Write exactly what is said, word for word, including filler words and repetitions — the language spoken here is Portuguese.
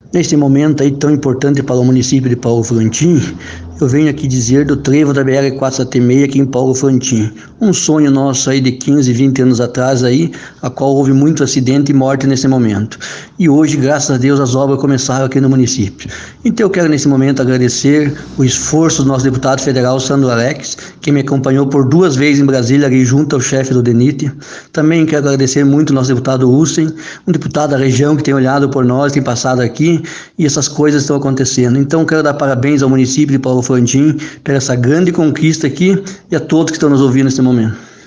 Neste momento aí tão importante para o município de Paulo Frontin, eu venho aqui dizer do trevo da B R quatrocentos setenta e seis aqui em Paulo Frontin. Um sonho nosso aí de quinze, vinte anos atrás aí, a qual houve muito acidente e morte nesse momento. E hoje, graças a Deus, as obras começaram aqui no município. Então eu quero nesse momento agradecer o esforço do nosso deputado federal, Sandro Alex, que me acompanhou por duas vezes em Brasília, ali junto ao chefe do D N I T. Também quero agradecer muito o nosso deputado Hussein, um deputado da região que tem olhado por nós, tem passado aqui, e essas coisas estão acontecendo. Então quero dar parabéns ao município de Paulo Frontin por essa grande conquista aqui e a todos que estão nos ouvindo nesse momento.